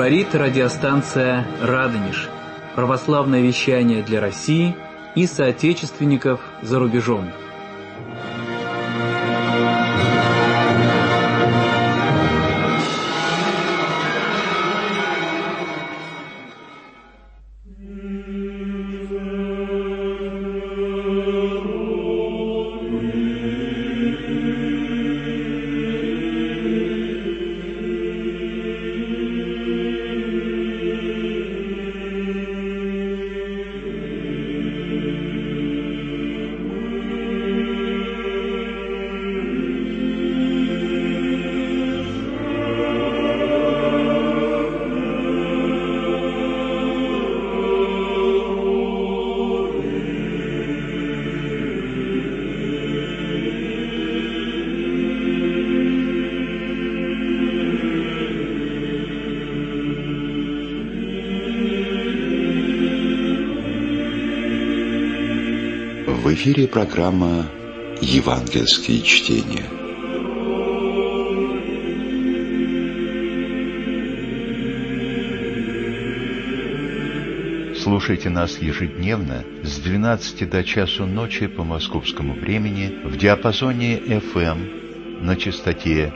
Говорит радиостанция «Радонеж». Православное вещание для России и соотечественников за рубежом. В эфире программа «Евангельские чтения». Слушайте нас ежедневно с 12 до часу ночи по московскому времени в диапазоне FM на частоте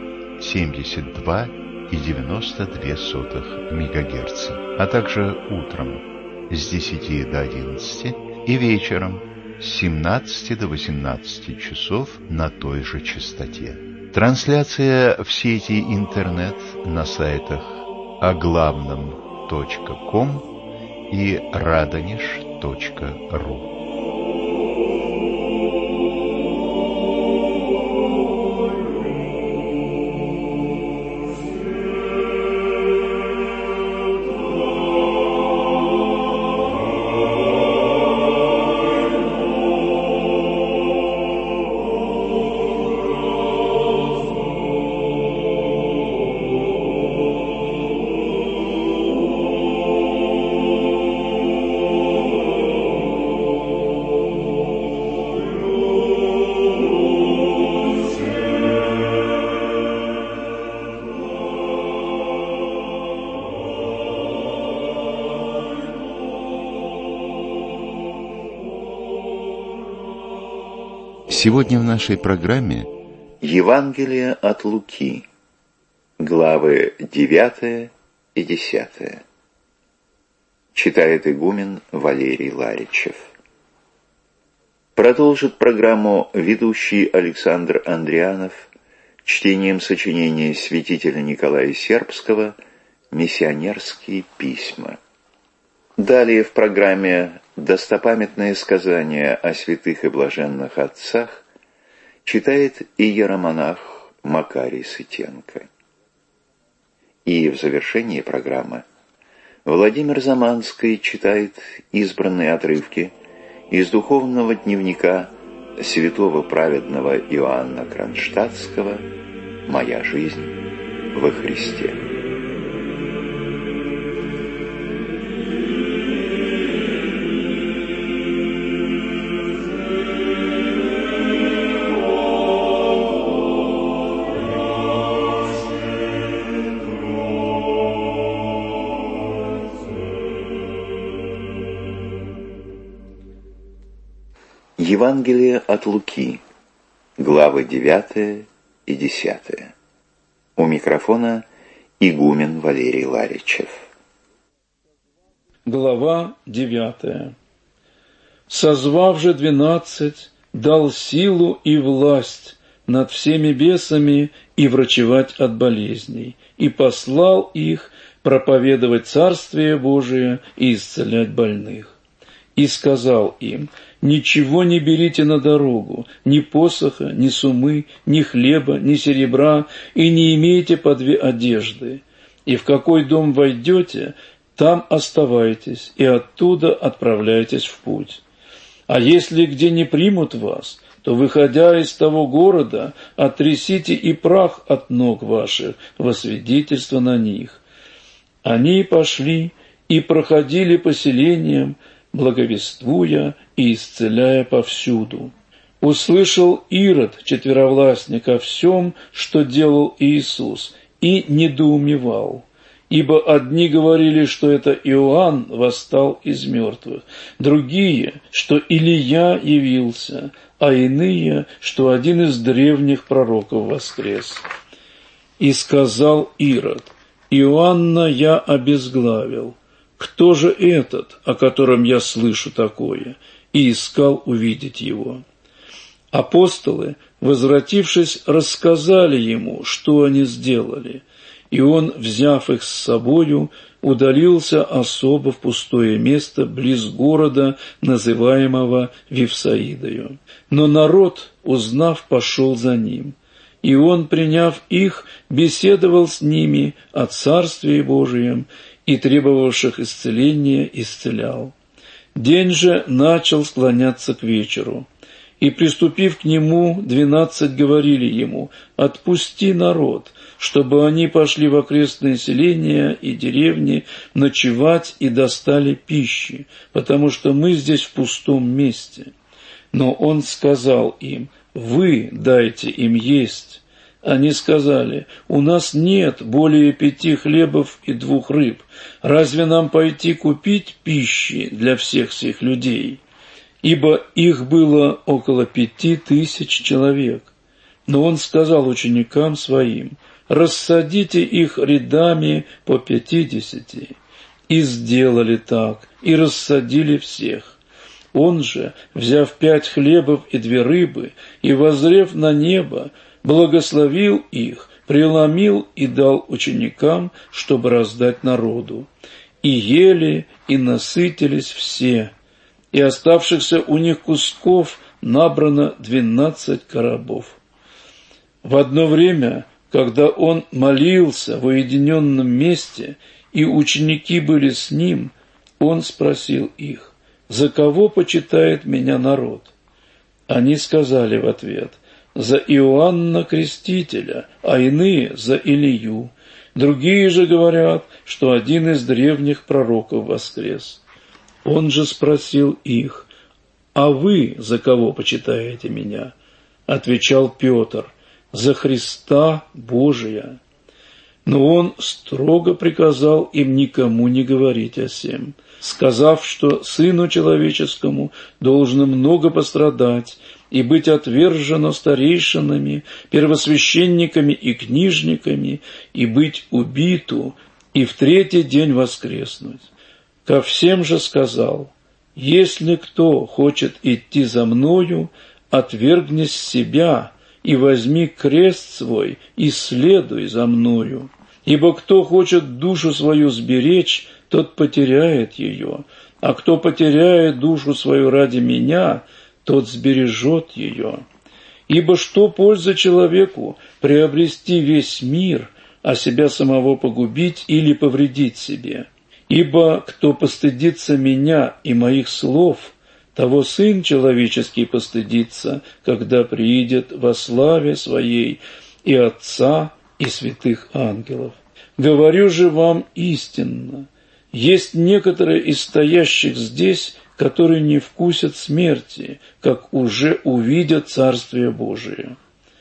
72,92 МГц, а также утром с 10 до 11 и вечером с 17 до 18 часов на той же частоте. Трансляция в сети интернет на сайтах оглавном.ком и radonеж.ру. Сегодня в нашей программе Евангелие от Луки, главы 9 и 10. Читает игумен Валерий Ларичев. Продолжит программу ведущий Александр Андрианов чтением сочинения святителя Николая Сербского «Миссионерские письма». Далее в программе достопамятное сказание о святых и блаженных отцах читает иеромонах Макарий Сытенко. И в завершении программы Владимир Заманский читает избранные отрывки из духовного дневника святого праведного Иоанна Кронштадтского «Моя жизнь во Христе». Евангелие от Луки, главы 9 и 10. У микрофона игумен Валерий Ларичев. Глава 9. «Созвав же 12, дал силу и власть над всеми бесами и врачевать от болезней, и послал их проповедовать Царствие Божие и исцелять больных. И сказал им: ничего не берите на дорогу, ни посоха, ни сумы, ни хлеба, ни серебра, и не имейте по 2 одежды. И в какой дом войдете, там оставайтесь, и оттуда отправляйтесь в путь. А если где не примут вас, то, выходя из того города, оттрясите и прах от ног ваших во свидетельство на них». Они пошли и проходили по селениям, благовествуя и исцеляя повсюду. Услышал Ирод, четверовластник, о всем, что делал Иисус, и недоумевал. ибо одни говорили, что это Иоанн восстал из мертвых, другие, что Илия явился, а иные, что один из древних пророков воскрес. И сказал Ирод: Иоанна я обезглавил. Кто же этот, о котором я слышу такое? И искал увидеть его. Апостолы, возвратившись, рассказали ему, что они сделали, и он, взяв их с собою, удалился особо в пустое место близ города, называемого Вифсаидою. Но народ, узнав, пошел за ним, и он, приняв их, беседовал с ними о Царстве Божием и требовавших исцеления исцелял. День же начал склоняться к вечеру, и, приступив к нему, 12 говорили ему: «Отпусти народ, чтобы они пошли в окрестные селения и деревни ночевать и достали пищи, потому что мы здесь в пустом месте». Но он сказал им: «Вы дайте им есть». Они сказали: «У нас нет более 5 хлебов и 2 рыб. Разве нам пойти купить пищи для всех сих людей?» Ибо их было около 5000 человек. Но он сказал ученикам своим: «Рассадите их рядами по 50». И сделали так, и рассадили всех. Он же, взяв 5 хлебов и 2 рыбы, и воззрев на небо, благословил их, преломил и дал ученикам, чтобы раздать народу. И ели, и насытились все, и оставшихся у них кусков набрано 12 коробов. В одно время, когда он молился в уединенном месте, и ученики были с ним, он спросил их: «За кого почитает меня народ?» Они сказали в ответ: «За Иоанна Крестителя, а иные за Илию. Другие же говорят, что один из древних пророков воскрес». Он же спросил их: «А вы за кого почитаете меня?» Отвечал Петр: «За Христа Божия». Но он строго приказал им никому не говорить о сем, сказав, что Сыну Человеческому должно много пострадать и быть отвержено старейшинами, первосвященниками и книжниками, и быть убиту, и в 3-й день воскреснуть. Ко всем же сказал: «Если кто хочет идти за мною, отвергнись себя и возьми крест свой и следуй за мною. Ибо кто хочет душу свою сберечь, тот потеряет ее, а кто потеряет душу свою ради меня, тот сбережет ее. Ибо что польза человеку приобрести весь мир, а себя самого погубить или повредить себе? Ибо кто постыдится меня и моих слов, того Сын Человеческий постыдится, когда приидет во славе Своей и Отца, и святых ангелов. Говорю же вам истинно, есть некоторые из стоящих здесь, которые не вкусят смерти, как уже увидят Царствие Божие».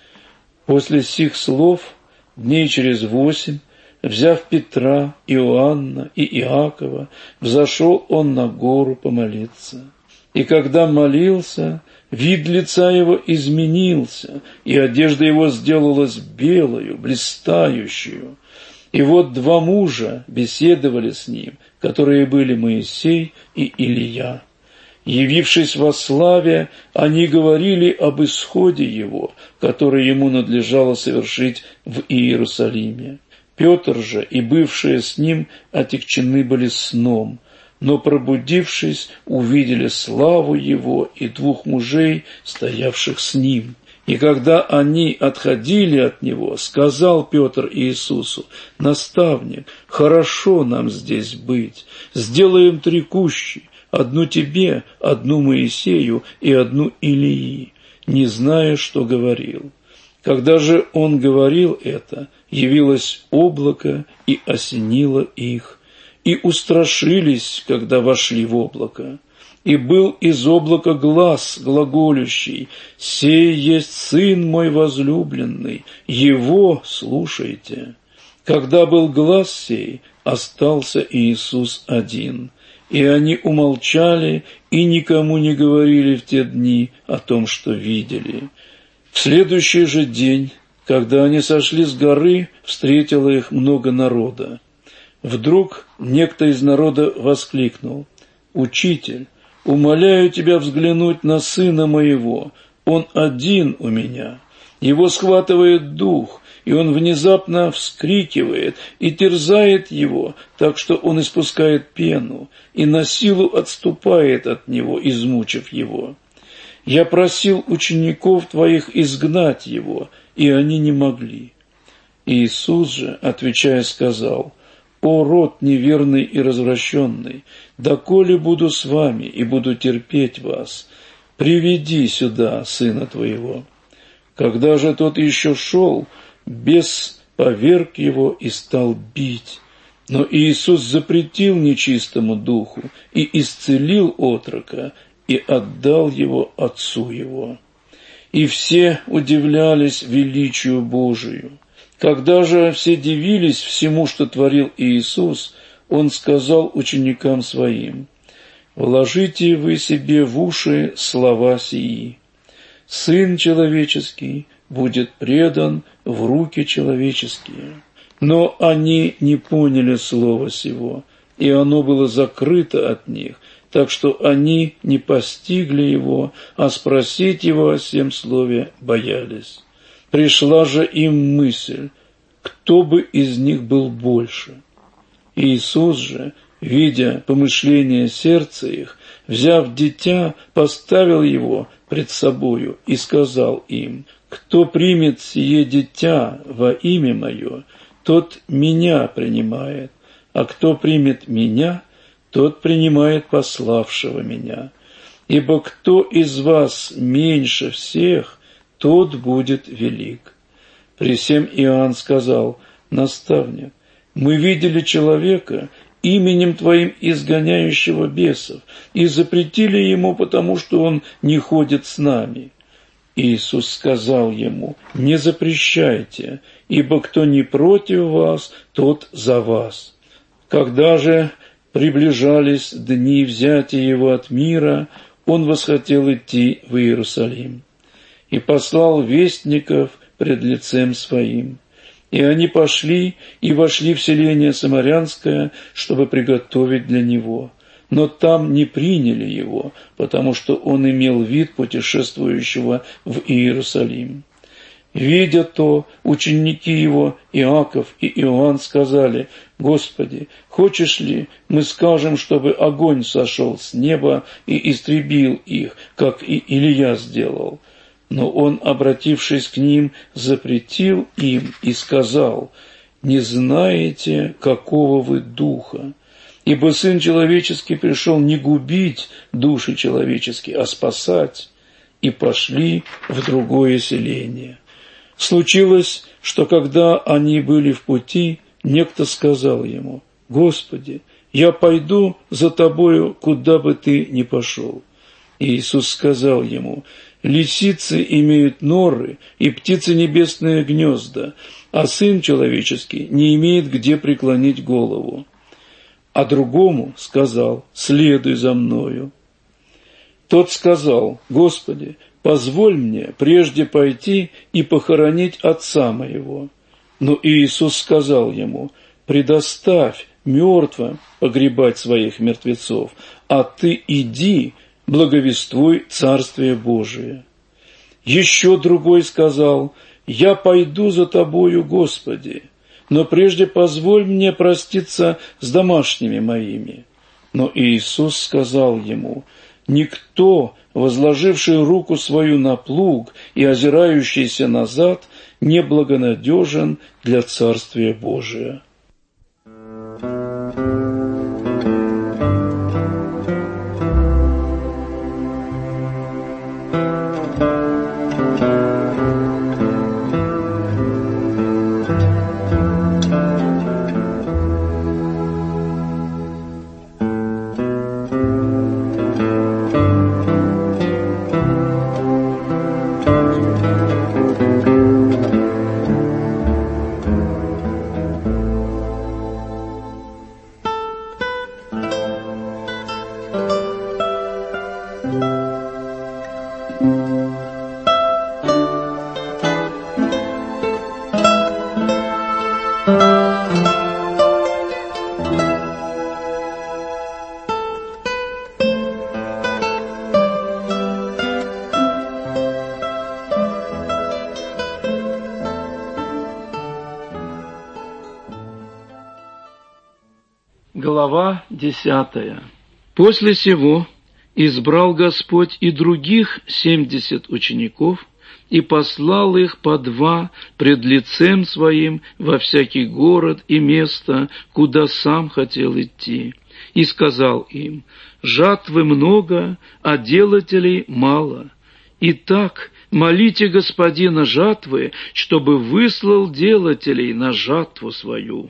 После сих слов, дней через 8, взяв Петра, Иоанна и Иакова, взошел он на гору помолиться. И когда молился, вид лица его изменился, и одежда его сделалась белою, блистающую. И вот 2 мужа беседовали с ним, которые были Моисей и Илия. Явившись во славе, они говорили об исходе его, который ему надлежало совершить в Иерусалиме. Петр же и бывшие с ним отягчены были сном, но, пробудившись, увидели славу его и 2 мужей, стоявших с ним. И когда они отходили от него, сказал Петр Иисусу: «Наставник, хорошо нам здесь быть, сделаем 3 кущи, одну тебе, одну Моисею и одну Илии», не зная, что говорил. Когда же он говорил это, явилось облако и осенило их, и устрашились, когда вошли в облако. И был из облака глас глаголющий: «Сей есть Сын мой возлюбленный, Его слушайте». Когда был глас сей, остался Иисус один. И они умолчали и никому не говорили в те дни о том, что видели. В следующий же день, когда они сошли с горы, встретило их много народа. Вдруг некто из народа воскликнул: «Учитель, умоляю тебя взглянуть на сына моего, он один у меня. Его схватывает дух, и он внезапно вскрикивает и терзает его, так что он испускает пену, и на силу отступает от него, измучив его. Я просил учеников твоих изгнать его, и они не могли». Иисус же, отвечая, сказал: «О род неверный и развращенный, доколе буду с вами и буду терпеть вас? Приведи сюда сына твоего». Когда же тот еще шел, бес поверг его и стал бить. Но Иисус запретил нечистому духу и исцелил отрока, и отдал его отцу его. И все удивлялись величию Божию. Когда же все дивились всему, что творил Иисус, Он сказал ученикам Своим: «Вложите вы себе в уши слова сии. Сын человеческий будет предан в руки человеческие». Но они не поняли слова сего, и оно было закрыто от них, так что они не постигли его, а спросить его о сем слове боялись. Пришла же им мысль, кто бы из них был больше. Иисус же, видя помышления сердца их, взяв дитя, поставил его пред собою и сказал им: «Кто примет сие дитя во имя Мое, тот Меня принимает, а кто примет Меня, тот принимает пославшего Меня. Ибо кто из вас меньше всех, тот будет велик». При сем Иоанн сказал: «Наставник, мы видели человека, именем Твоим изгоняющего бесов, и запретили ему, потому что он не ходит с нами». Иисус сказал ему: «Не запрещайте, ибо кто не против вас, тот за вас». Когда же приближались дни взятия его от мира, он восхотел идти в Иерусалим и послал вестников пред лицем своим. И они пошли и вошли в селение Самарянское, чтобы приготовить для него. Но там не приняли его, потому что он имел вид путешествующего в Иерусалим. Видя то, ученики его, Иаков и Иоанн, сказали: «Господи, хочешь ли, мы скажем, чтобы огонь сошел с неба и истребил их, как и Илия сделал?» Но он, обратившись к ним, запретил им и сказал: «Не знаете, какого вы духа? Ибо Сын Человеческий пришел не губить души человеческие, а спасать». И пошли в другое селение. Случилось, что когда они были в пути, некто сказал ему: «Господи, я пойду за Тобою, куда бы Ты ни пошел». И Иисус сказал ему: «Лисицы имеют норы, и птицы небесные гнезда, а Сын Человеческий не имеет где преклонить голову». А другому сказал: «Следуй за мною». Тот сказал: «Господи, позволь мне прежде пойти и похоронить отца моего». Но Иисус сказал ему: «Предоставь мертвым погребать своих мертвецов, а ты иди, благовествуй Царствие Божие». Еще другой сказал: «Я пойду за Тобою, Господи, но прежде позволь мне проститься с домашними моими». Но Иисус сказал ему: «Никто, возложивший руку свою на плуг и озирающийся назад, не благонадежен для Царствия Божия». Глава 10. После сего избрал Господь и других 70 учеников, и послал их по 2 пред лицем Своим во всякий город и место, куда сам хотел идти. И сказал им: жатвы много, а делателей мало. Итак, молите Господина жатвы, чтобы выслал делателей на жатву свою.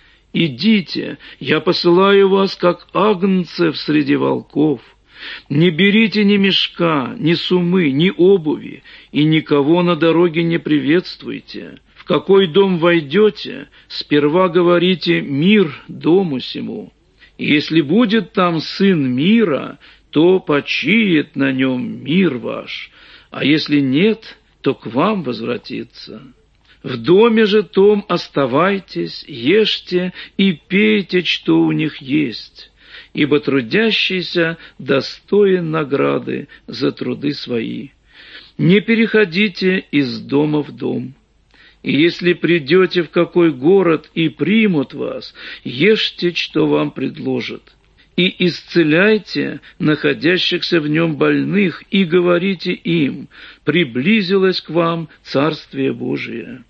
Идите, я посылаю вас, как агнцев среди волков. Не берите ни мешка, ни сумы, ни обуви, и никого на дороге не приветствуйте. В какой дом войдете, сперва говорите: мир дому сему. И если будет там сын мира, то почиет на нем мир ваш, а если нет, то к вам возвратится. В доме же том оставайтесь, ешьте и пейте, что у них есть, ибо трудящийся достоин награды за труды свои. Не переходите из дома в дом. И если придете в какой город и примут вас, ешьте, что вам предложат. И исцеляйте находящихся в нем больных, и говорите им: приблизилось к вам Царствие Божие.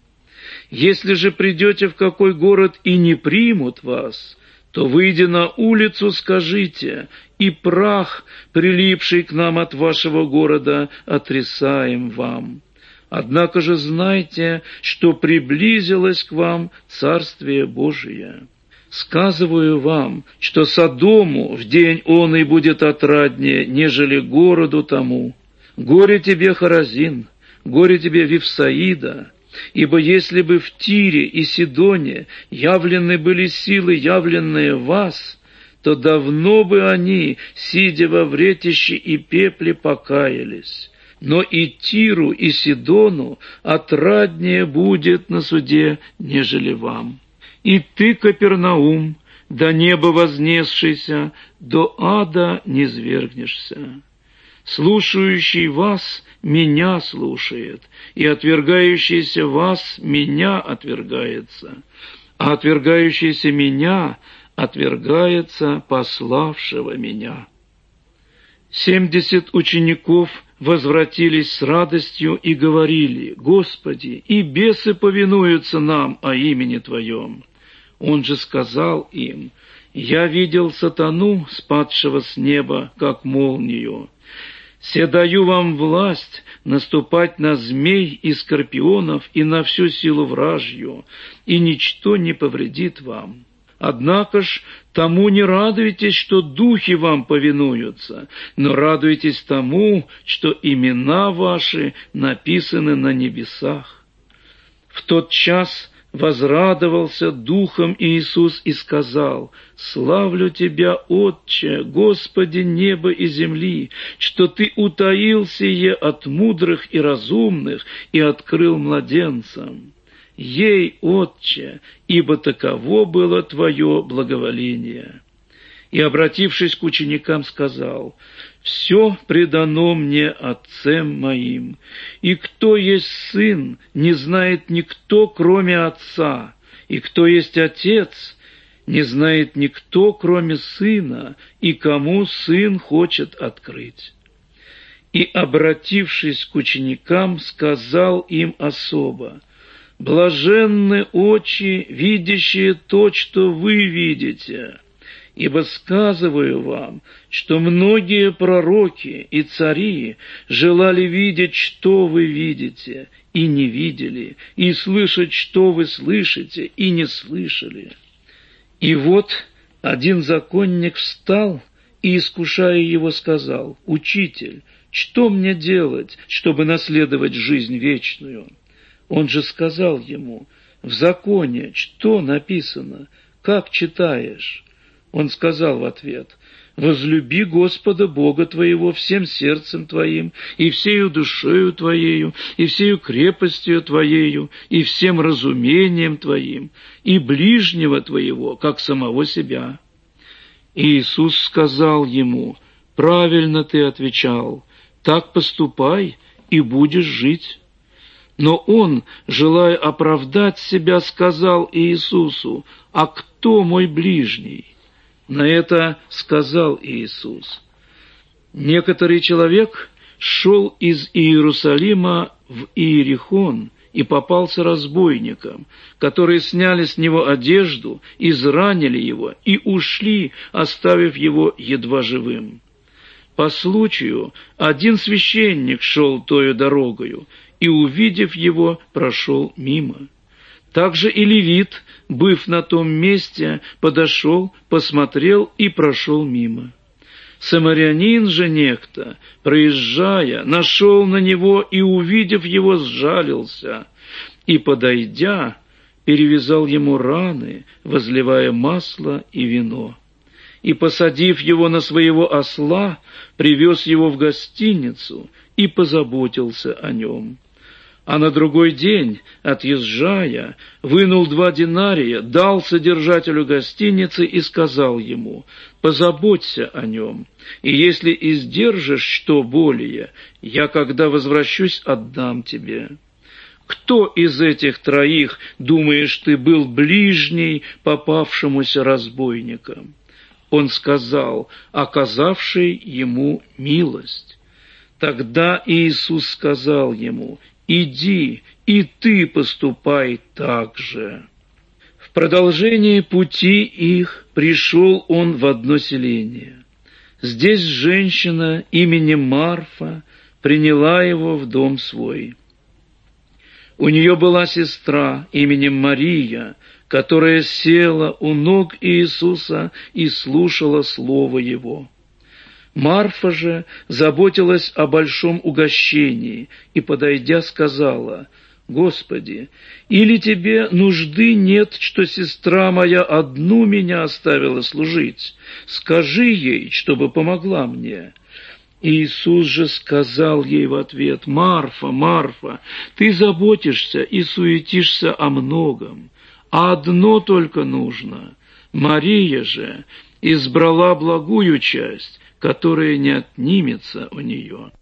Если же придете в какой город и не примут вас, то, выйдя на улицу, скажите: и прах, прилипший к нам от вашего города, отрисаем вам. Однако же знайте, что приблизилось к вам Царствие Божие. Сказываю вам, что Содому в день он и будет отраднее, нежели городу тому. Горе тебе, Хоразин, горе тебе, Вифсаида, ибо если бы в Тире и Сидоне явлены были силы, явленные в вас, то давно бы они, сидя во вретище и пепле, покаялись. Но и Тиру, и Сидону отраднее будет на суде, нежели вам. И ты, Капернаум, до неба вознесшийся, до ада не низвергнешься. Слушающий вас меня слушает, и отвергающийся вас меня отвергается, а отвергающийся меня отвергается пославшего меня». 70 учеников возвратились с радостью и говорили: «Господи, и бесы повинуются нам о имени Твоем». Он же сказал им: «Я видел сатану, спадшего с неба, как молнию. Се даю вам власть наступать на змей и скорпионов и на всю силу вражью, и ничто не повредит вам. Однако ж тому не радуйтесь, что духи вам повинуются, но радуйтесь тому, что имена ваши написаны на небесах». В тот час возрадовался духом Иисус и сказал: «Славлю Тебя, Отче, Господи неба и земли, что Ты утаил сие от мудрых и разумных и открыл младенцам. Ей, Отче, ибо таково было Твое благоволение». И, обратившись к ученикам, сказал: «Все предано мне Отцем моим, и кто есть Сын, не знает никто, кроме Отца, и кто есть Отец, не знает никто, кроме Сына, и кому Сын хочет открыть». И, обратившись к ученикам, сказал им особо: «Блаженны очи, видящие то, что вы видите. Ибо сказываю вам, что многие пророки и цари желали видеть, что вы видите, и не видели, и слышать, что вы слышите, и не слышали». И вот один законник встал и, искушая его, сказал: «Учитель, что мне делать, чтобы наследовать жизнь вечную?» Он же сказал ему: «В законе что написано? Как читаешь?» Он сказал в ответ: «Возлюби Господа Бога твоего всем сердцем твоим, и всею душою твоею, и всею крепостью твоею, и всем разумением твоим, и ближнего твоего, как самого себя». И Иисус сказал ему: «Правильно ты отвечал, так поступай, и будешь жить». Но он, желая оправдать себя, сказал Иисусу: «А кто мой ближний?» На это сказал Иисус: некоторый человек шел из Иерусалима в Иерихон и попался разбойникам, которые сняли с него одежду, изранили его и ушли, оставив его едва живым. По случаю один священник шел тою дорогою и, увидев его, прошел мимо. Также и левит, быв на том месте, подошел, посмотрел и прошел мимо. Самарянин же некто, проезжая, нашел на него и, увидев его, сжалился, и, подойдя, перевязал ему раны, возливая масло и вино. И, посадив его на своего осла, привез его в гостиницу и позаботился о нем. А на другой день, отъезжая, вынул 2 динария, дал содержателю гостиницы и сказал ему: «Позаботься о нем, и если издержишь что более, я, когда возвращусь, отдам тебе». Кто из этих 3, думаешь ты, был ближний попавшемуся разбойникам? Он сказал: оказавший ему милость. Тогда Иисус сказал ему: «Иди, и ты поступай так же». В продолжении пути их пришел он в одно селение. Здесь женщина именем Марфа приняла его в дом свой. У нее была сестра именем Мария, которая села у ног Иисуса и слушала слово Его. Марфа же заботилась о большом угощении и, подойдя, сказала: «Господи, или тебе нужды нет, что сестра моя одну меня оставила служить? Скажи ей, чтобы помогла мне». Иисус же сказал ей в ответ: «Марфа, Марфа, ты заботишься и суетишься о многом, а одно только нужно. Мария же избрала благую часть, которая не отнимется у нее».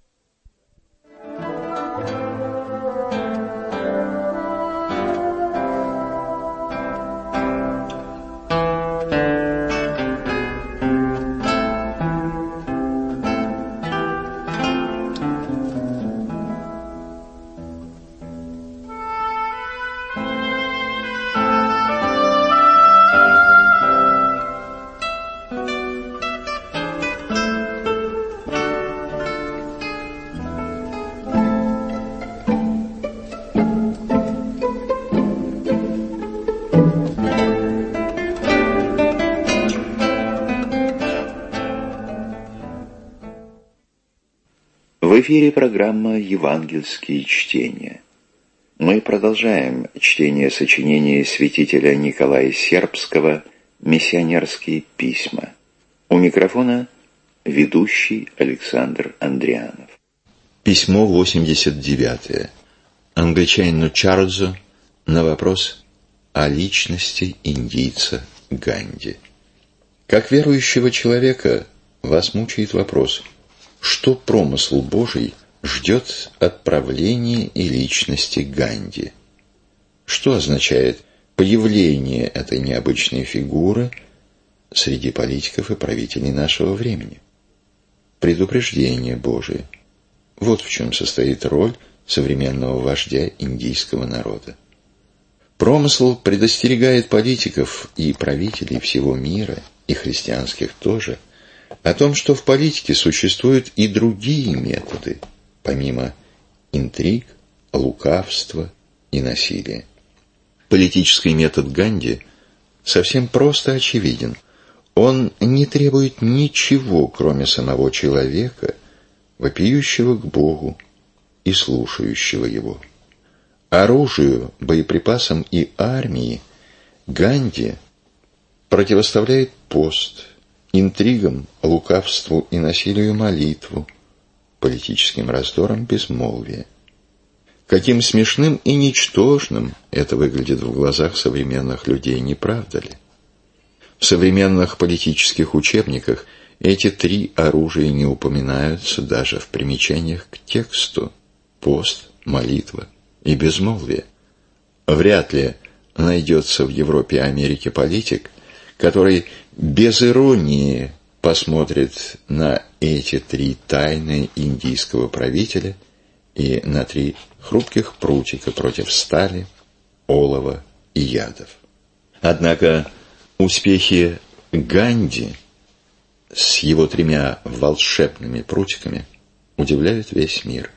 В эфире программа «Евангельские чтения». Мы продолжаем чтение сочинения святителя Николая Сербского «Миссионерские письма». У микрофона ведущий Александр Андрианов. Письмо 89. Англичанину Чарльзу на вопрос о личности индийца Ганди. Как верующего человека вас мучает вопрос: что промысл Божий ждет от правления и личности Ганди? Что означает появление этой необычной фигуры среди политиков и правителей нашего времени? Предупреждение Божие. Вот в чем состоит роль современного вождя индийского народа. Промысл предостерегает политиков и правителей всего мира, и христианских тоже, о том, что в политике существуют и другие методы, помимо интриг, лукавства и насилия. Политический метод Ганди совсем просто очевиден. Он не требует ничего, кроме самого человека, вопиющего к Богу и слушающего Его. Оружию, боеприпасам и армии Ганди противоставляет пост, интригам, лукавству и насилию молитву, политическим раздорам безмолвие. Каким смешным и ничтожным это выглядит в глазах современных людей, не правда ли? В современных политических учебниках эти 3 оружия не упоминаются даже в примечаниях к тексту: пост, молитва и безмолвие. Вряд ли найдется в Европе и Америке политик, который без иронии посмотрит на эти три тайны индийского правителя и на три хрупких прутика против стали, олова и ядов. Однако успехи Ганди с его тремя волшебными прутиками удивляют весь мир.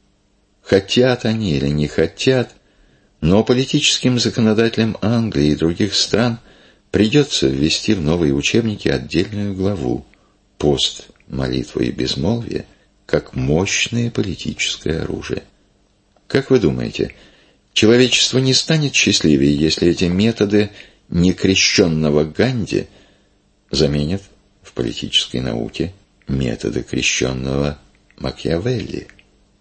Хотят они или не хотят, но политическим законодателям Англии и других стран придется ввести в новые учебники отдельную главу «Пост, молитва и безмолвие» как мощное политическое оружие. Как вы думаете, человечество не станет счастливее, если эти методы некрещенного Ганди заменят в политической науке методы крещенного Макиавелли?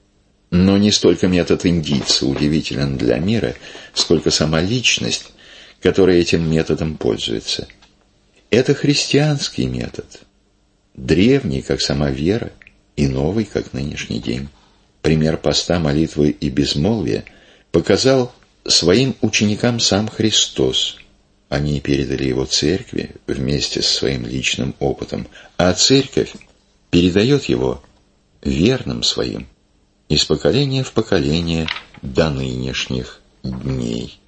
Но не столько метод индийца удивителен для мира, сколько сама личность, которая этим методом пользуется. Это христианский метод, древний, как сама вера, и новый, как нынешний день. Пример поста, молитвы и безмолвия показал своим ученикам сам Христос. Они передали его церкви вместе со своим личным опытом, а церковь передает его верным своим из поколения в поколение до нынешних дней.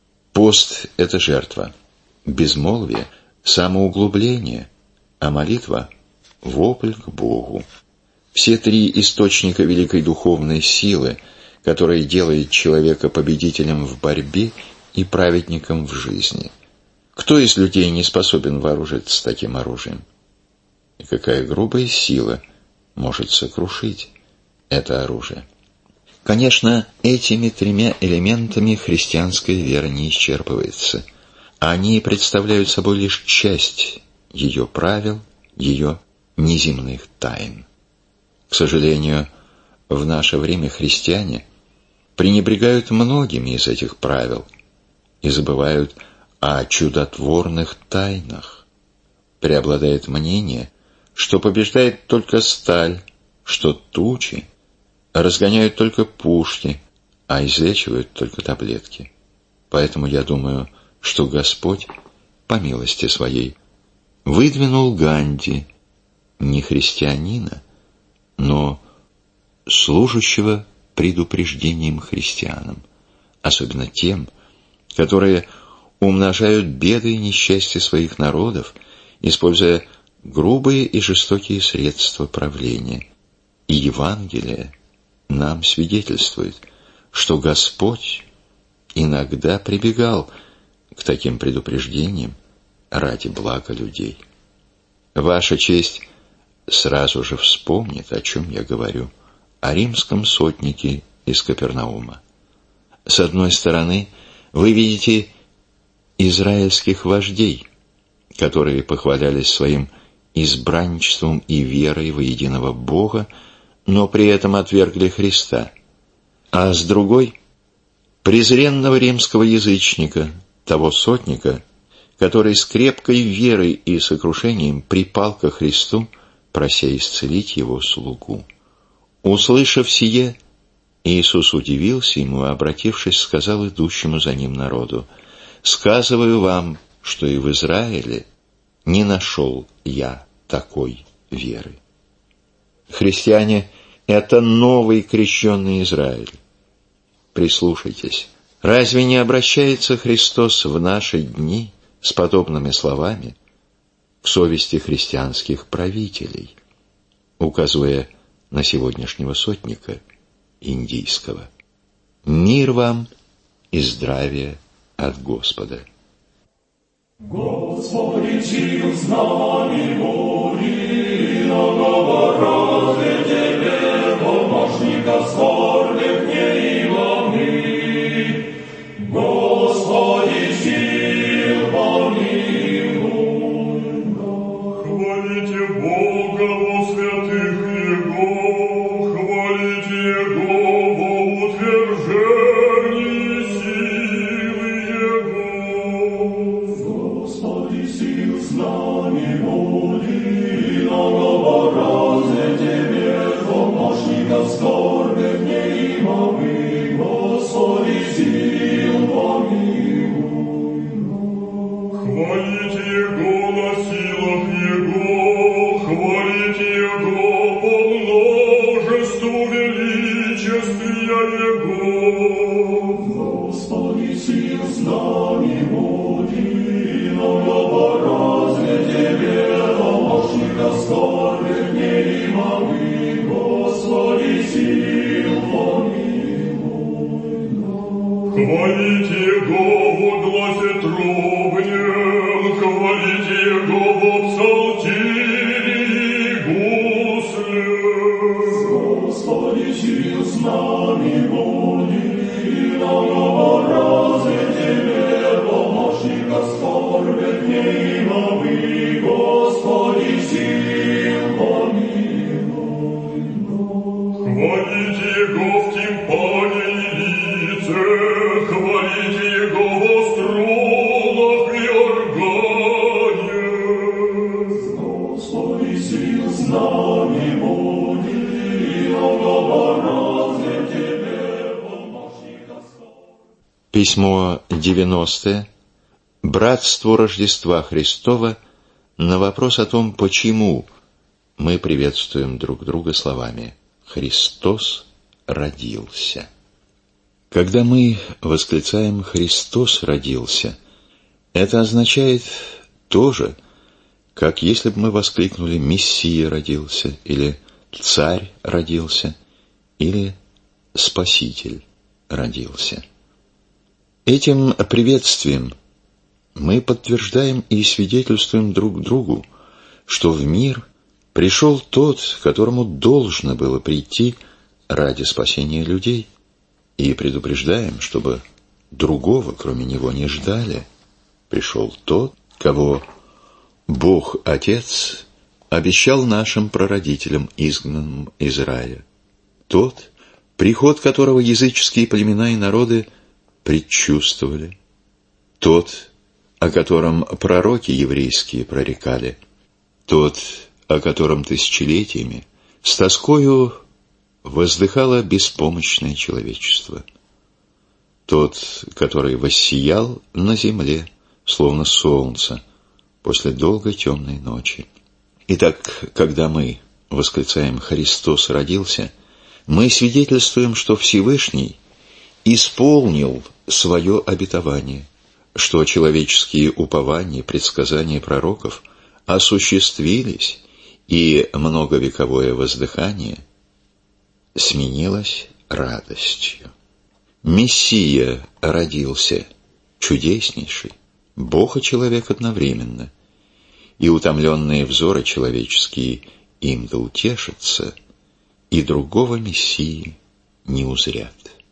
Пост – это жертва, безмолвие – самоуглубление, а молитва – вопль к Богу. Все три источника великой духовной силы, которая делает человека победителем в борьбе и праведником в жизни. Кто из людей не способен вооружиться таким оружием? И какая грубая сила может сокрушить это оружие? Конечно, этими тремя элементами христианская вера не исчерпывается. Они представляют собой лишь часть ее правил, ее неземных тайн. К сожалению, в наше время христиане пренебрегают многими из этих правил и забывают о чудотворных тайнах. Преобладает мнение, что побеждает только сталь, что тучи разгоняют только пушки, а излечивают только таблетки. Поэтому я думаю, что Господь, по милости своей, выдвинул Ганди, не христианина, но служащего предупреждением христианам, особенно тем, которые умножают беды и несчастья своих народов, используя грубые и жестокие средства правления. И Евангелие нам свидетельствует, что Господь иногда прибегал к таким предупреждениям ради блага людей. Ваша честь сразу же вспомнит, о чем я говорю, о римском сотнике из Капернаума. С одной стороны, вы видите израильских вождей, которые похвалялись своим избранничеством и верой во единого Бога, но при этом отвергли Христа. А с другой – презренного римского язычника, того сотника, который с крепкой верой и сокрушением припал ко Христу, прося исцелить его слугу. Услышав сие, Иисус удивился ему, обратившись, сказал идущему за ним народу: «Сказываю вам, что и в Израиле не нашел я такой веры». Христиане – это новый крещенный Израиль. Прислушайтесь, разве не обращается Христос в наши дни с подобными словами к совести христианских правителей, указывая на сегодняшнего сотника индийского? Мир вам и здравие от Господа. Господи, чил с нами бури, много Тебе, помощников скорбных не имамы. Господи, чил помилуй. Хвалите Бога во святых Его, хвалите Его во утверждении силы Его. Господи, сил с нами, моли. Хвалите Его во гласе трубнем, хвалите Его во псалтире гусле. Господи, сил с нами буди, и многообразие Тебе, помощника скорбят немовы, Господи, сил помилуй. Хвалите Его в тимпане и лице, хвалите Его во струнах и органе. Господи, сил с нами буди, и многообразие Тебе, помощника скорбят. Письмо 90. Братству Рождества Христова на вопрос о том, почему мы приветствуем друг друга словами «Христос родился». Когда мы восклицаем «Христос родился», это означает то же, как если бы мы воскликнули «Мессия родился» или «Царь родился» или «Спаситель родился». Этим приветствием мы подтверждаем и свидетельствуем друг другу, что в мир пришел тот, которому должно было прийти ради спасения людей, и предупреждаем, чтобы другого, кроме него, не ждали. Пришел тот, кого Бог Отец обещал нашим прародителям, изгнанным из рая. Тот, приход которого языческие племена и народы предчувствовали. Тот, о котором пророки еврейские прорекали. Тот, о котором тысячелетиями с тоскою воздыхало беспомощное человечество. Тот, который воссиял на земле, словно солнце, после долгой темной ночи. Итак, когда мы восклицаем «Христос родился», мы свидетельствуем, что Всевышний исполнил свое обетование, что человеческие упования, предсказания пророков осуществились, и многовековое воздыхание сменилось радостью. Мессия родился, чудеснейший, Бог и человек одновременно, и утомленные взоры человеческие им да утешатся, и другого Мессии не узрят.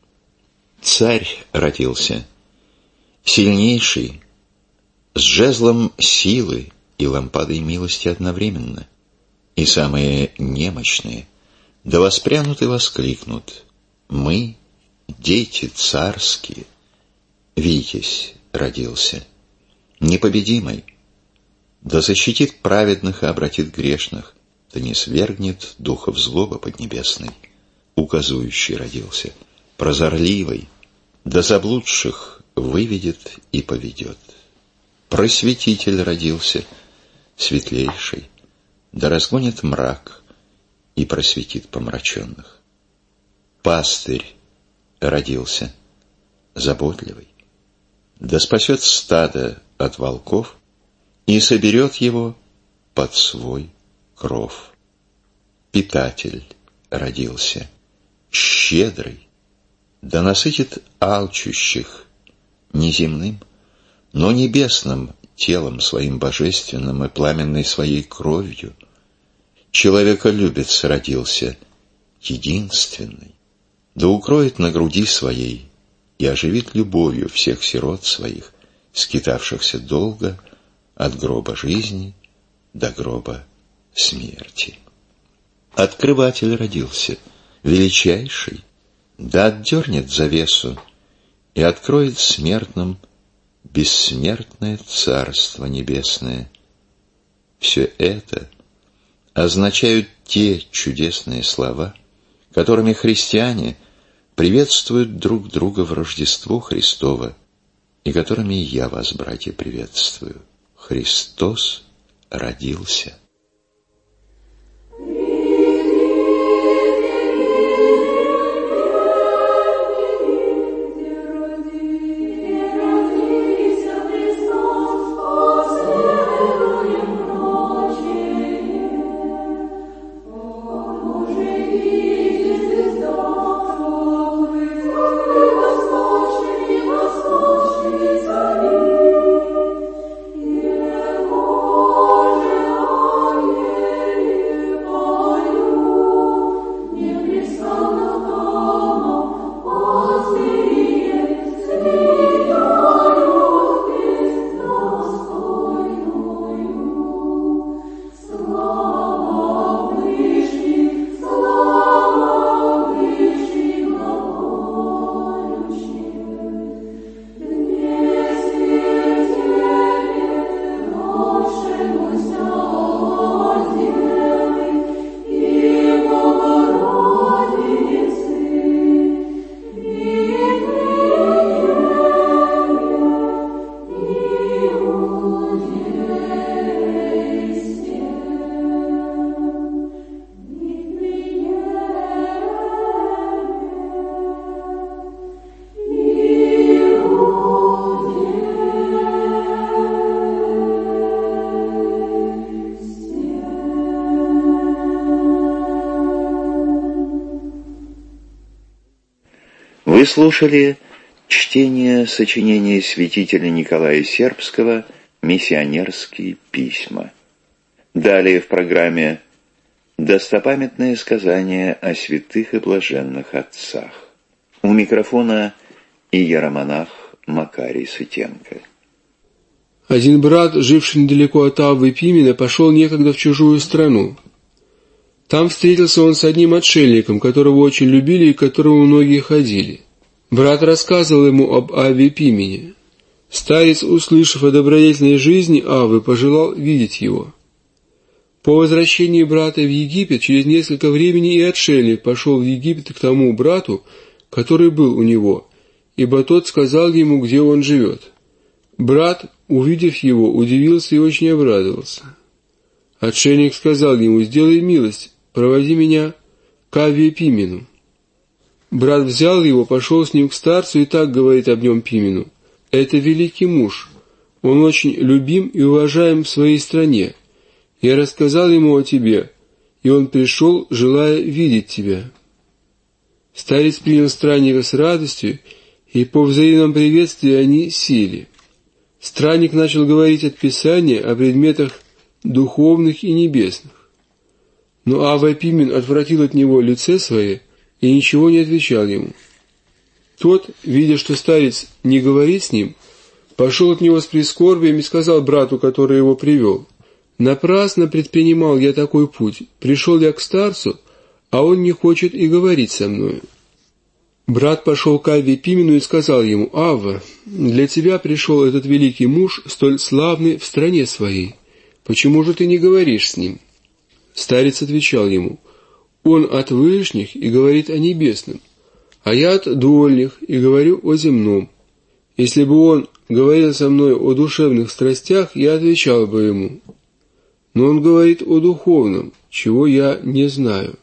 Царь родился, сильнейший, с жезлом силы и лампадой милости одновременно, и самые немощные да воспрянут и воскликнут: «Мы, дети царские, Витязь родился, непобедимый, да защитит праведных и обратит грешных, да не свергнет духов злобы поднебесной. Указующий родился, прозорливый, да заблудших выведет и поведет. Просветитель родился, светлейший, да разгонит мрак и просветит помраченных. Пастырь родился, заботливый, да спасет стадо от волков и соберет его под свой кров. Питатель родился, щедрый, да насытит алчущих не земным, но небесным телом своим божественным и пламенной своей кровью. Человеколюбец родился, единственный, да укроет на груди своей и оживит любовью всех сирот своих, скитавшихся долго от гроба жизни до гроба смерти. Открыватель родился, величайший, да отдернет завесу и откроет смертным бессмертное Царство Небесное. Все это означают те чудесные слова, которыми христиане приветствуют друг друга в Рождество Христово, и которыми я вас, братья, приветствую. Христос родился. Вы слушали чтение сочинения святителя Николая Сербского «Миссионерские письма». Далее в программе достопамятное сказание о святых и блаженных отцах. У микрофона иеромонах Макарий Сытенко. Один брат, живший недалеко от Аввы Пимена, пошел некогда в чужую страну. Там встретился он с одним отшельником, которого очень любили и к которому многие ходили. Брат рассказывал ему об Авве Пимене. Старец, услышав о добродетельной жизни Аввы, пожелал видеть его. По возвращении брата в Египет через несколько времени и отшельник пошел в Египет к тому брату, который был у него, ибо тот сказал ему, где он живет. Брат, увидев его, удивился и очень обрадовался. Отшельник сказал ему: «Сделай милость, проводи меня к Авве Пимену». Брат взял его, пошел с ним к старцу и так говорит об нем Пимену: «Это великий муж, он очень любим и уважаем в своей стране. Я рассказал ему о тебе, и он пришел, желая видеть тебя». Старец принял странника с радостью, и по взаимном приветствии они сели. Странник начал говорить от Писания о предметах духовных и небесных. Но Авва Пимен отвратил от него лице свое и ничего не отвечал ему. Тот, видя, что старец не говорит с ним, пошел от него с прискорбием и сказал брату, который его привел: «Напрасно предпринимал я такой путь, пришел я к старцу, а он не хочет и говорить со мною». Брат пошел к Авве Пимену и сказал ему: «Авва, для тебя пришел этот великий муж, столь славный в стране своей. Почему же ты не говоришь с ним?» Старец отвечал ему: «Он от вышних и говорит о небесном, а я от дольних и говорю о земном. Если бы он говорил со мной о душевных страстях, я отвечал бы ему. Но он говорит о духовном, чего я не знаю».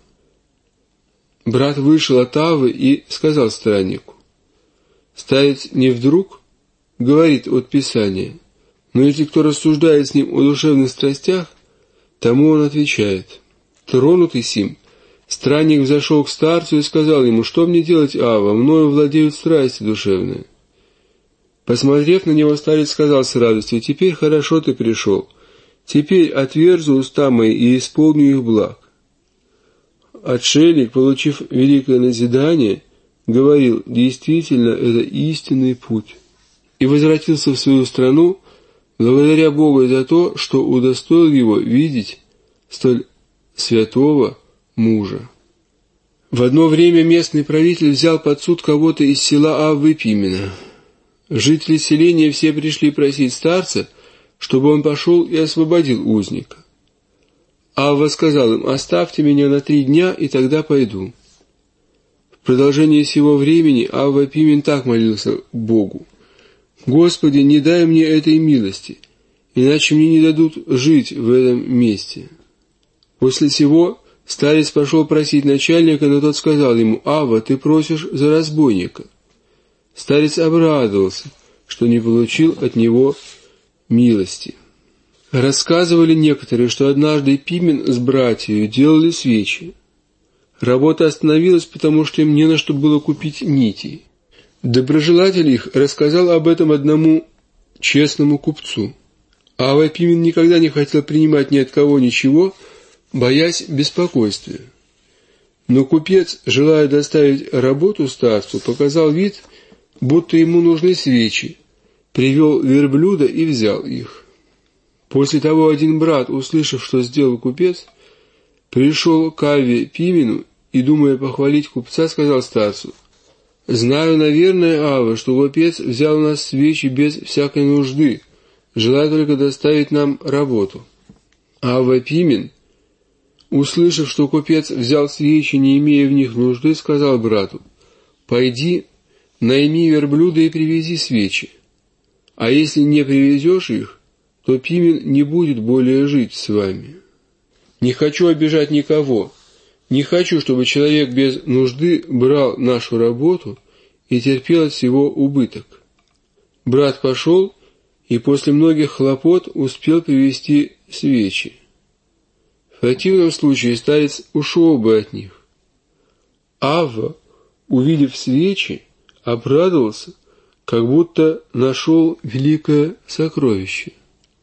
Брат вышел от Аввы и сказал страннику: «Старец не вдруг говорит от Писания, но если кто рассуждает с ним о душевных страстях, тому он отвечает». Тронутый сим, странник взошел к старцу и сказал ему: «Что мне делать, Авва? Мною владеют страсти душевные». Посмотрев на него, старец сказал с радостью: «Теперь хорошо ты пришел. Теперь отверзу уста мои и исполню их благ». Отшельник, получив великое назидание, говорил: «Действительно, это истинный путь», и возвратился в свою страну, благодаря Богу за то, что удостоил его видеть столь святого мужа. В одно время местный правитель взял под суд кого-то из села Аввы Пимена. Жители селения все пришли просить старца, чтобы он пошел и освободил узника. Авва сказал им: «Оставьте меня на 3 дня, и тогда пойду». В продолжение сего времени Авва Пимен так молился Богу: «Господи, не дай мне этой милости, иначе мне не дадут жить в этом месте». После сего старец пошел просить начальника, но тот сказал ему: «Авва, ты просишь за разбойника». Старец обрадовался, что не получил от него милости. Рассказывали некоторые, что однажды Пимен с братьями делали свечи. Работа остановилась, потому что им не на что было купить нитей. Доброжелатель их рассказал об этом одному честному купцу. Авва Пимен никогда не хотел принимать ни от кого ничего, боясь беспокойствия. Но купец, желая доставить работу старцу, показал вид, будто ему нужны свечи, привел верблюда и взял их. После того один брат, услышав, что сделал купец, пришел к Авве Пимену и, думая похвалить купца, сказал старцу: «Знаю, наверное, Авва, что купец взял у нас свечи без всякой нужды, желая только доставить нам работу». Авва Пимен, услышав, что купец взял свечи, не имея в них нужды, сказал брату: «Пойди, найми верблюда и привези свечи, а если не привезешь их, то Пимен не будет более жить с вами. Не хочу обижать никого, не хочу, чтобы человек без нужды брал нашу работу и терпел от всего убыток». Брат пошел и после многих хлопот успел привезти свечи. В противном случае старец ушел бы от них. Авва, увидев свечи, обрадовался, как будто нашел великое сокровище.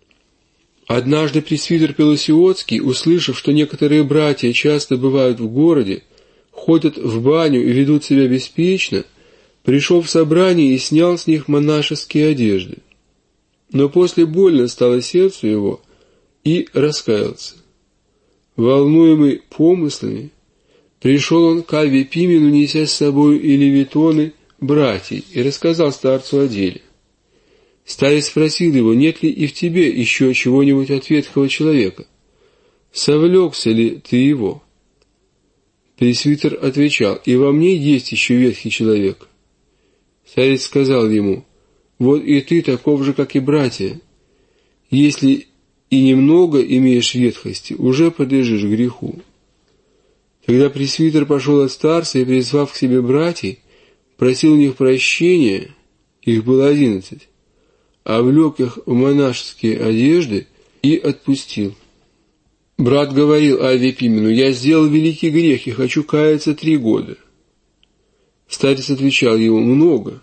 Однажды пресвитер Пелосиотский, услышав, что некоторые братья часто бывают в городе, ходят в баню и ведут себя беспечно, пришел в собрание и снял с них монашеские одежды. Но после больно стало сердцу его, и раскаялся. Волнуемый помыслами, пришел он к Авве Пимену, неся с собой и левитоны братьей, и рассказал старцу о деле. Старец спросил его, нет ли и в тебе еще чего-нибудь от ветхого человека? Совлекся ли ты его? Пресвитер отвечал, и во мне есть еще ветхий человек. Старец сказал ему, вот и ты таков же, как и братья. Если и немного имеешь ветхости, уже подлежишь греху. Тогда пресвитер пошел от старца и, призвав к себе братьев, просил у них прощения, их было 11, облек их в монашеские одежды и отпустил. Брат говорил Авве Пимену, я сделал великий грех и хочу каяться 3 года. Старец отвечал ему, много.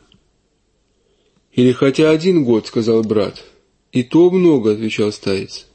Или хотя 1 год, сказал брат. И то много, отвечал старец.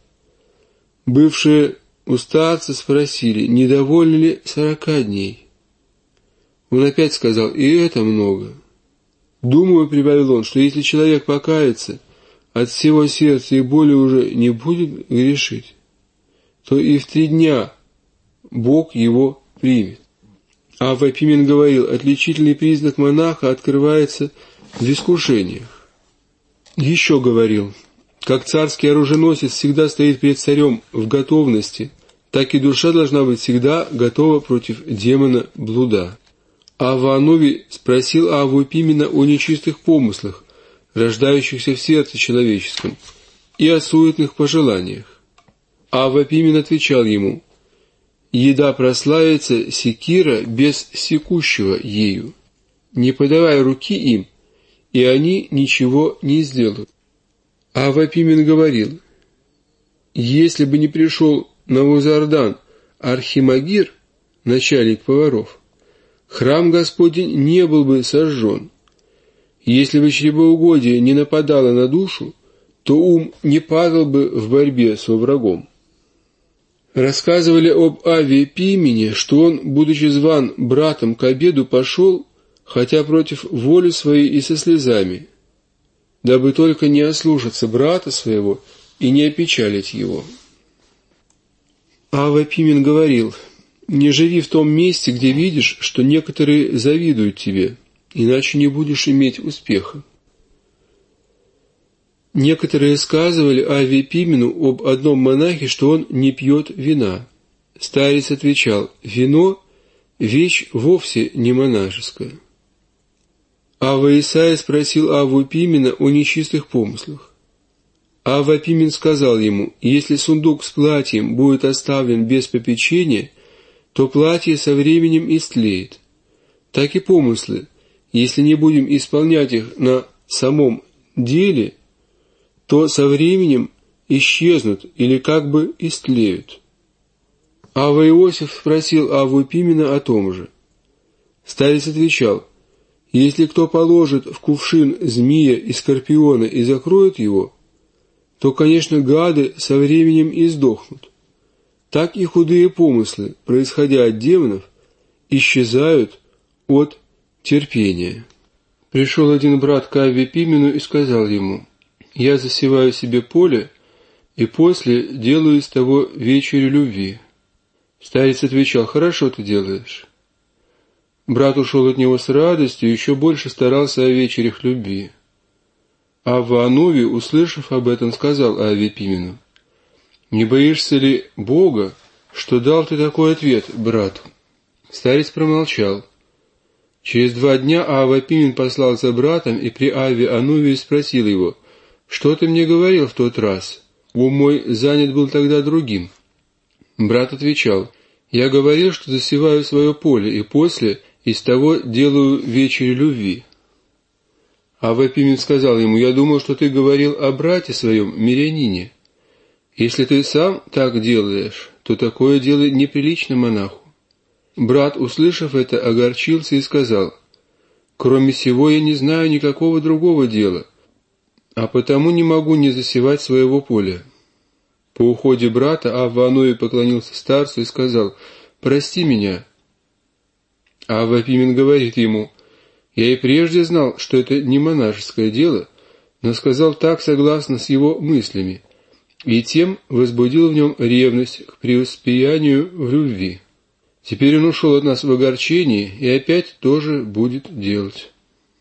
Бывшие у старца спросили, недовольны ли 40 дней. Он опять сказал, и это много. Думаю, прибавил он, что если человек покается от всего сердца и более уже не будет грешить, то и в 3 дня Бог его примет. Авва Пимен говорил, отличительный признак монаха открывается в искушениях. Еще говорил, как царский оруженосец всегда стоит перед царем в готовности, так и душа должна быть всегда готова против демона блуда. Авва Ановий спросил Авву Пимена о нечистых помыслах, рождающихся в сердце человеческом, и о суетных пожеланиях. Авва Пимен отвечал ему, еда прославится секира без секущего ею, не подавай руки им, и они ничего не сделают. Авва Пимен говорил, если бы не пришел Навузардан Архимагир, начальник поваров, храм Господень не был бы сожжен. Если бы чревоугодие не нападало на душу, то ум не падал бы в борьбе со врагом. Рассказывали об Авве Пимене, что он, будучи зван братом к обеду, пошел, хотя против воли своей и со слезами, дабы только не ослушаться брата своего и не опечалить его. Авва Пимен говорил, не живи в том месте, где видишь, что некоторые завидуют тебе, иначе не будешь иметь успеха. Некоторые сказывали Авве Пимену об одном монахе, что он не пьет вина. Старец отвечал, вино – вещь вовсе не монашеская. Авва Исаия спросил Авву Пимена о нечистых помыслах. Авва Пимен сказал ему, если сундук с платьем будет оставлен без попечения, то платье со временем истлеет. Так и помыслы, если не будем исполнять их на самом деле, то со временем исчезнут или как бы истлеют. Авва Иосиф спросил Авву Пимена о том же. Старец отвечал, если кто положит в кувшин змея и скорпиона и закроет его, то, конечно, гады со временем издохнут. Так и худые помыслы, происходя от демонов, исчезают от терпения. Пришел один брат к Авве Пимену и сказал ему, «Я засеваю себе поле, и после делаю из того вечерю любви». Старец отвечал, «Хорошо ты делаешь». Брат ушел от него с радостью и еще больше старался о вечерях любви. Авва Ановий, услышав об этом, сказал Авве Пимену, «Не боишься ли Бога, что дал ты такой ответ брату?» Старец промолчал. Через 2 дня Авва Пимен послал за братом и при Авве Ановии спросил его, «Что ты мне говорил в тот раз? Ум мой занят был тогда другим». Брат отвечал, «Я говорил, что засеваю свое поле, и после из того делаю вечерю любви». Авва Пимен сказал ему, «Я думал, что ты говорил о брате своем, мирянине. Если ты сам так делаешь, то такое дело неприлично монаху». Брат, услышав это, огорчился и сказал, Кроме сего я не знаю никакого другого дела, а потому не могу не засевать своего поля». По уходе брата Авва Анои поклонился старцу и сказал: «Прости меня». Авва Апимен говорит ему: «Я и прежде знал, что это не монашеское дело, но сказал так согласно с его мыслями, и тем возбудил в нем ревность к преуспеянию в любви. Теперь он ушел от нас в огорчении и опять тоже будет делать».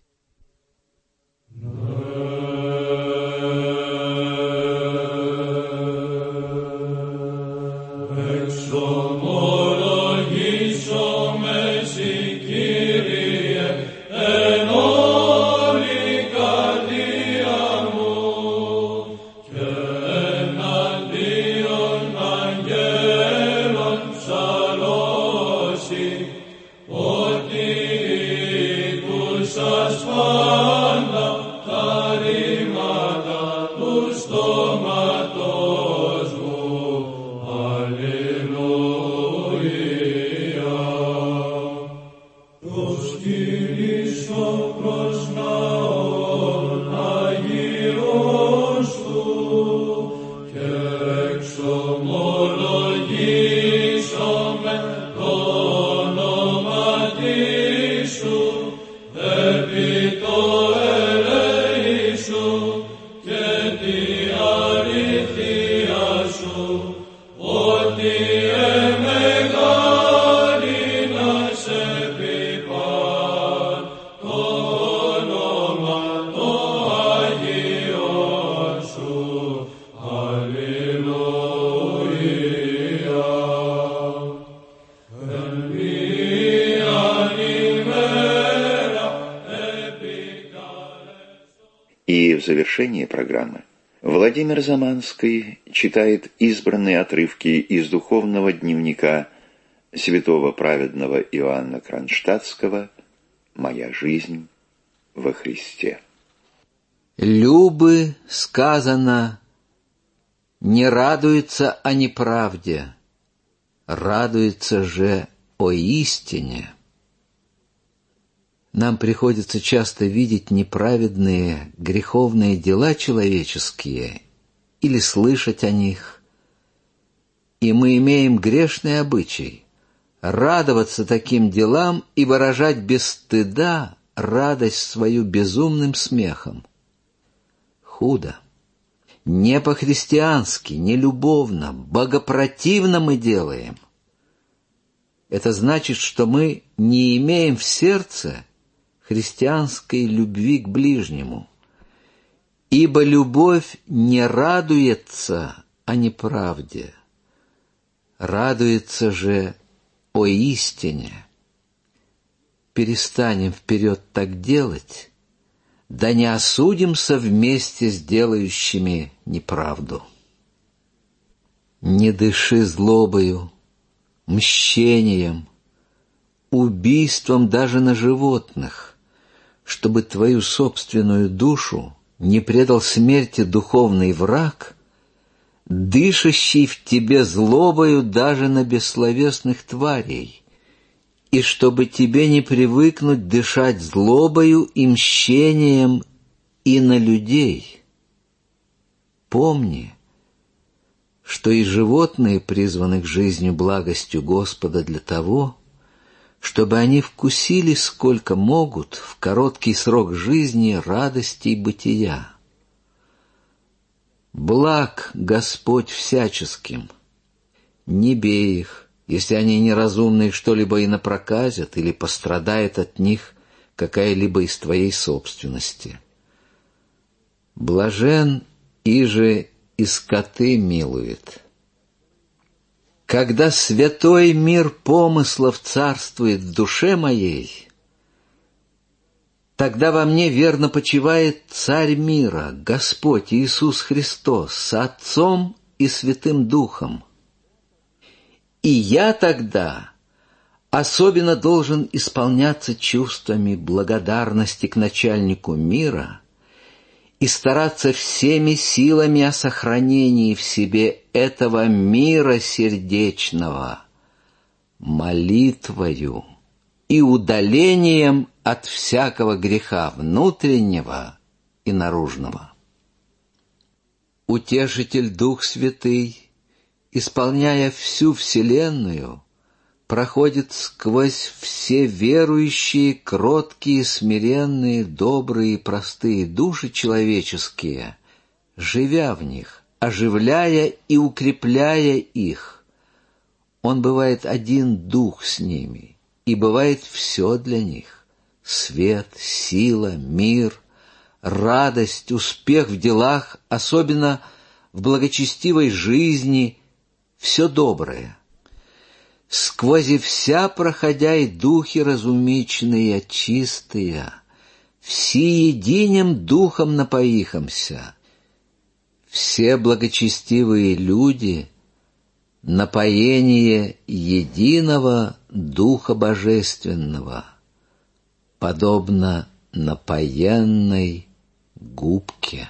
И в завершение программы Владимир Заманский читает избранные отрывки из духовного дневника святого праведного Иоанна Кронштадтского «Моя жизнь во Христе». «Любы, сказано, не радуется о неправде, радуется же о истине». Нам приходится часто видеть неправедные, греховные дела человеческие или слышать о них. И мы имеем грешный обычай радоваться таким делам и выражать без стыда радость свою безумным смехом. Худо. Не по-христиански, не любовно, богопротивно мы делаем. Это значит, что мы не имеем в сердце христианской любви к ближнему, ибо любовь не радуется о неправде, радуется же о истине. Перестанем вперед так делать, да не осудимся вместе с делающими неправду. Не дыши злобою, мщением, убийством даже на животных, чтобы твою собственную душу не предал смерти духовный враг, дышащий в тебе злобою даже на бессловесных тварей, и чтобы тебе не привыкнуть дышать злобою и мщением и на людей. Помни, что и животные призваны к жизни благостью Господа для того, чтобы они вкусили, сколько могут, в короткий срок жизни радостей бытия. Благ Господь всяческим. Не бей их, если они неразумные что-либо и напроказят, или пострадает от них какая-либо из твоей собственности. Блажен, иже и скоты милует. Когда святой мир помыслов царствует в душе моей, тогда во мне верно почивает Царь мира, Господь Иисус Христос, с Отцом и Святым Духом. И я тогда особенно должен исполняться чувствами благодарности к начальнику мира и стараться всеми силами о сохранении в себе этого мира сердечного, молитвою и удалением от всякого греха внутреннего и наружного. Утешитель Дух Святый, исполняя всю вселенную, проходит сквозь все верующие, кроткие, смиренные, добрые и простые души человеческие, живя в них, оживляя и укрепляя их. Он бывает один дух с ними, и бывает все для них: свет, сила, мир, радость, успех в делах, особенно в благочестивой жизни, все доброе. Сквозь вся проходя и духи разумичные, чистые, все единим духом напоихомся. Все благочестивые люди — напоение единого Духа Божественного, подобно напоенной губке.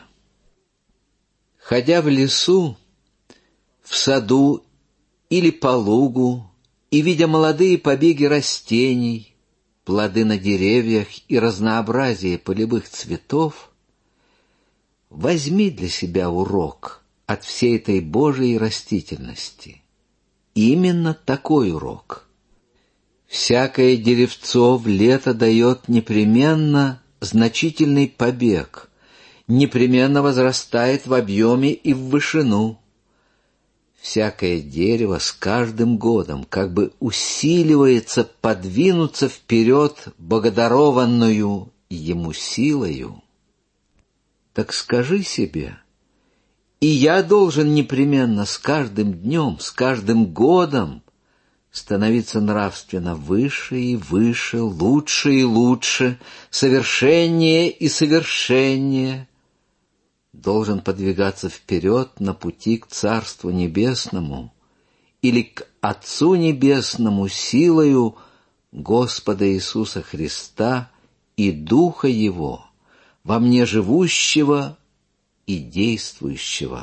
Ходя в лесу, в саду или по лугу, и видя молодые побеги растений, плоды на деревьях и разнообразие полевых цветов, возьми для себя урок от всей этой Божией растительности. Именно такой урок. Всякое деревцо в лето дает непременно значительный побег, непременно возрастает в объеме и в вышину. Всякое дерево с каждым годом как бы усиливается подвинуться вперед богодарованную ему силою. Так скажи себе: и я должен непременно с каждым днем, с каждым годом становиться нравственно выше и выше, лучше и лучше, совершеннее и совершеннее. Должен подвигаться вперед на пути к Царству Небесному или к Отцу Небесному силою Господа Иисуса Христа и Духа Его, во мне живущего и действующего.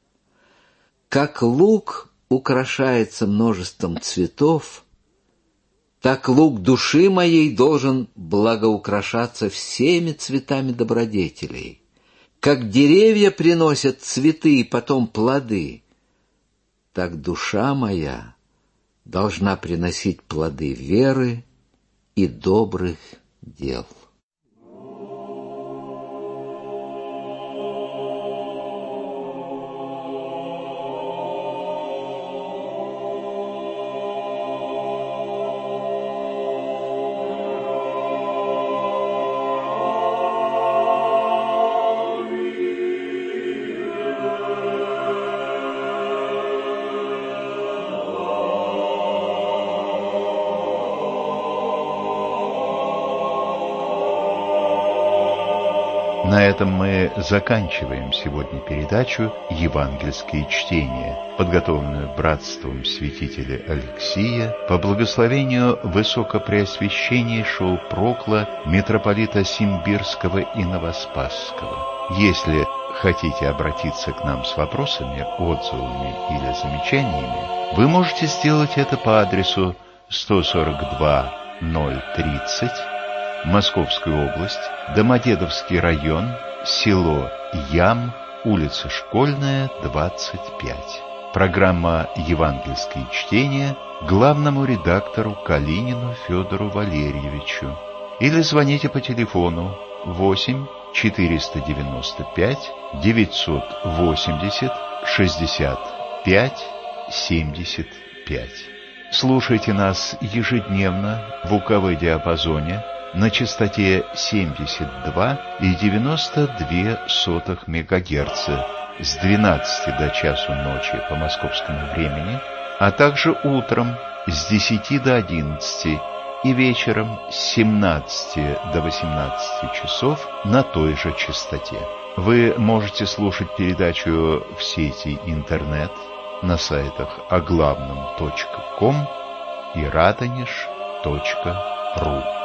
Как лук украшается множеством цветов, так лук души моей должен благоукрашаться всеми цветами добродетелей. Как деревья приносят цветы и потом плоды, так душа моя должна приносить плоды веры и добрых дел. На этом мы заканчиваем сегодня передачу «Евангельские чтения», подготовленную братством святителя Алексия по благословению высокопреосвященнейшего прокла митрополита Симбирского и Новоспасского. Если хотите обратиться к нам с вопросами, отзывами или замечаниями, вы можете сделать это по адресу 142-030, Московская область, Домодедовский район, село Ям, улица Школьная, 25. Программа «Евангельские чтения» главному редактору Калинину Федору Валерьевичу. Или звоните по телефону 8 495 980 65 75. Слушайте нас ежедневно в УКВ-диапазоне на частоте 72,92 МГц с 12 до часу ночи по московскому времени, а также утром с 10 до 11 и вечером с 17 до 18 часов на той же частоте. Вы можете слушать передачу в сети интернет на сайтах оглавном.ком и радонеж.ру.